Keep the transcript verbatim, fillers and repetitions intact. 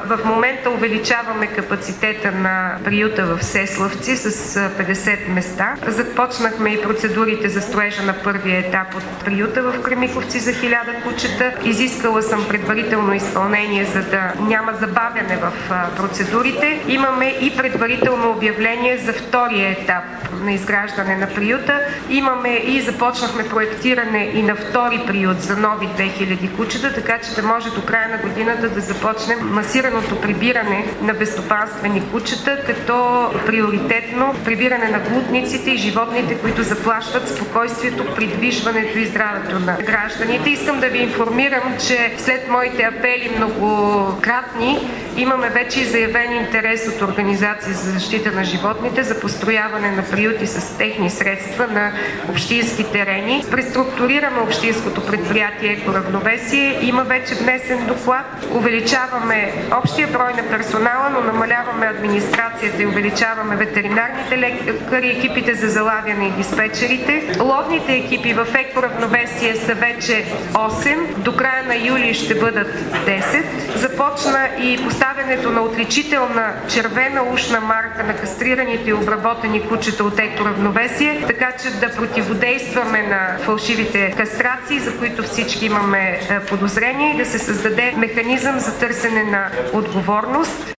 В момента увеличаваме капацитета на приюта в Сеславци с петдесет места. Започнахме и процедурите за строежа на първия етап от приюта в Кремиковци за хиляда кучета. Изискала съм предварително изпълнение, за да няма забавяне в процедурите. Имаме и предварително обявление за втория етап на изграждане на приюта. Имаме и започнахме проектиране и на втори приют за нови две хиляди кучета, така че да може до края на годината да започнем масираното прибиране на безстопанствени кучета, като приоритетно прибиране на глутниците и животните, които заплашват спокойствието, придвижването и здравето на гражданите. Искам да ви информирам, че след моите апели многократни имаме вече и заявен интерес от Организация за защита на животните за построяване на приюти с техни средства на общински терени. Преструктурираме общинското предприятие Екоравновесие. Има вече внесен доклад. Увеличаваме общия брой на персонала, но намаляваме администрацията и увеличаваме ветеринарните лекари, екипите за залавяне и диспетчерите. Ловните екипи в Екоравновесие са вече осем. До края на юли ще бъдат десет. Започна и поставянето на отличителна червена ушна марка на кастрираните и обработени кучета от Екоравновесие, така че да противодействаме на фалшивите кастрации, за които всички имаме подозрение, и да се създаде механизъм за търсене на отговорност.